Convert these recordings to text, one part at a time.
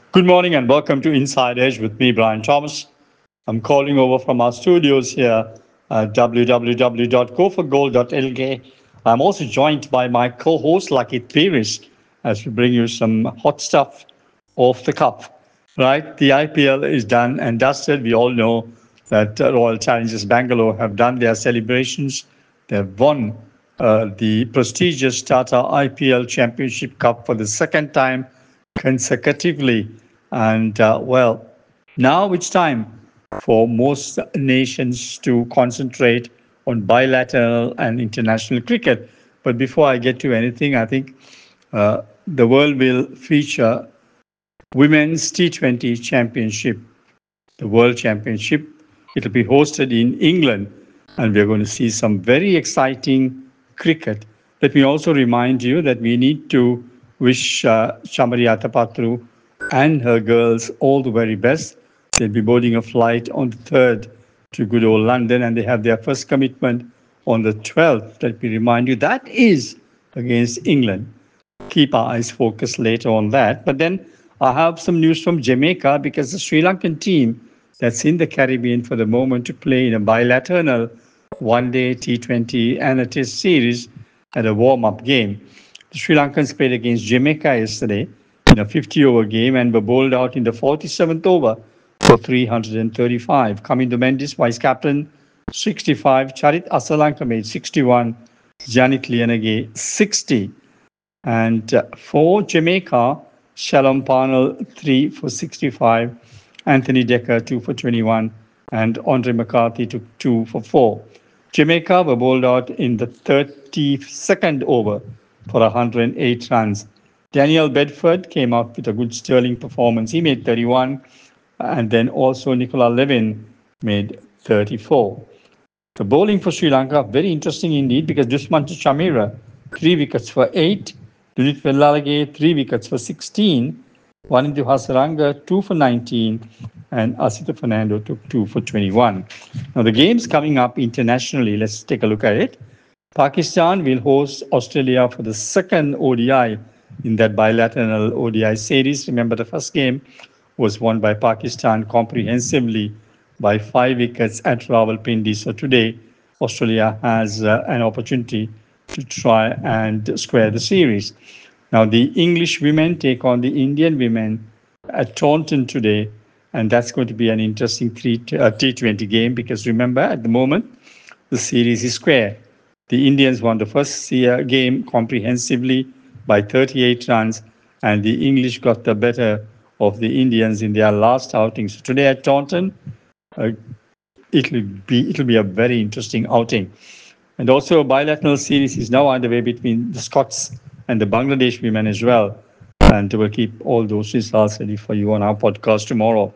Good morning and welcome to Inside Edge with me, Brian Thomas. I'm calling over from our studios here at www.goforgold.lk. I'm also joined by my co-host, Lucky Theoris, as we bring you some hot stuff off the cuff. Right? The IPL is done and dusted. We all know that Royal Challengers Bangalore have done their celebrations. They've won the prestigious Tata IPL Championship Cup for the second time consecutively. And now it's time for most nations to concentrate on bilateral and international cricket. But before I get to anything, I think the world will feature Women's T20 Championship, the World Championship. It'll be hosted in England, and we're going to see some very exciting cricket. Let me also remind you that we need to wish Shamari Atapatru and her girls all the very best. They'll be boarding a flight on the 3rd to good old London, and they have their first commitment on the 12th. Let me remind you, that is against England. Keep our eyes focused later on that. But then I have some news from Jamaica because the Sri Lankan team that's in the Caribbean for the moment to play in a bilateral one-day T20 and a Test series at a warm-up game. The Sri Lankans played against Jamaica yesterday in a 50-over game and were bowled out in the 47th over for 335. Kamindu Mendis, vice-captain, 65. Charit Asalanka made 61. Janik Lianage, 60. And for Jamaica, Shalom Parnell, 3 for 65. Anthony Decker, 2 for 21. And Andre McCarthy took 2 for 4. Jamaica were bowled out in the 32nd over for 108 runs. Daniel Bedford came out with a good sterling performance. He made 31. And then also Nicola Levin made 34. The bowling for Sri Lanka, very interesting indeed, because Dusmanta Chamira, 3 wickets for 8. Dunit Vellalage, 3 wickets for 16. Wanindu Hasaranga, 2 for 19. And Asita Fernando took 2 for 21. Now, the games coming up internationally, let's take a look at it. Pakistan will host Australia for the second ODI in that bilateral ODI series. Remember, the first game was won by Pakistan comprehensively by 5 wickets at Rawalpindi. So today, Australia has an opportunity to try and square the series. Now, the English women take on the Indian women at Taunton today, and that's going to be an interesting T20 game because remember, at the moment, the series is square. The Indians won the first game comprehensively by 38 runs, and the English got the better of the Indians in their last outing. So today at Taunton, it'll be a very interesting outing. And also a bilateral series is now underway between the Scots and the Bangladesh women as well. And we'll keep all those results ready for you on our podcast tomorrow.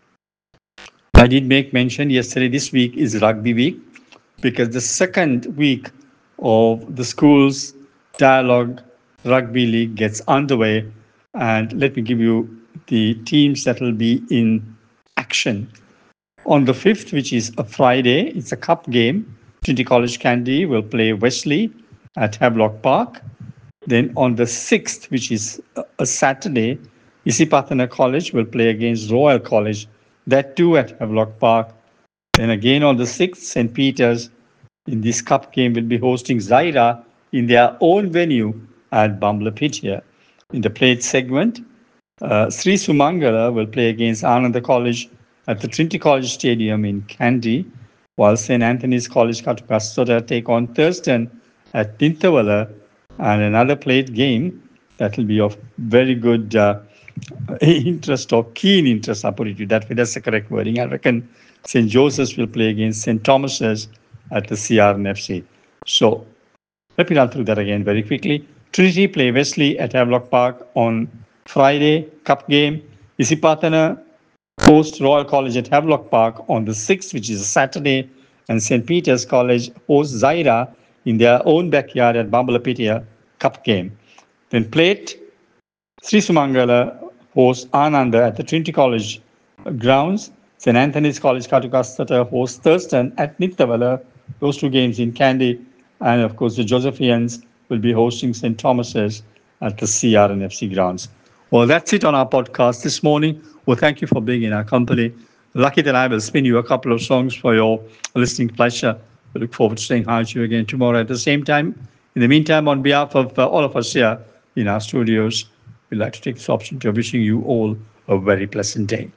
I did make mention yesterday, this week is Rugby Week because the second week of the school's Dialogue Rugby League gets underway. And let me give you the teams that will be in action. On the 5th, which is a Friday, it's a cup game. Trinity College Kandy will play Wesley at Havelock Park. Then on the 6th, which is a Saturday, Isipathana College will play against Royal College, that too at Havelock Park. Then again on the 6th, St. Peter's in this cup game will be hosting Zaira in their own venue at Bambalapitiya. In the plate segment, Sri Sumangala will play against Ananda College at the Trinity College Stadium in Kandy, while St. Anthony's College Katukastora take on Thurston at Tintavala, and another plate game that will be of very good interest or keen interest, I'll put it to you that way. That's the correct wording. I reckon St. Joseph's will play against St. Thomas's at the CRNFC. So let me run through that again very quickly. Trinity play Wesley at Havelock Park on Friday, cup game. Isipathana host Royal College at Havelock Park on the 6th, which is a Saturday, and St. Peter's College hosts Zaira in their own backyard at Bambalapitiya cup game. Then plate, Sri Sumangala hosts Ananda at the Trinity College grounds. St. Anthony's College Katukasata hosts Thurston at Nittavala, those two games in Kandy. And of course, the Josephians will be hosting St. Thomas's at the CRNFC grounds. Well, that's it on our podcast this morning. Well, thank you for being in our company. Lucky that I will spin you a couple of songs for your listening pleasure. We look forward to saying hi to you again tomorrow at the same time. In the meantime, on behalf of all of us here in our studios, we'd like to take this opportunity of wishing you all a very pleasant day.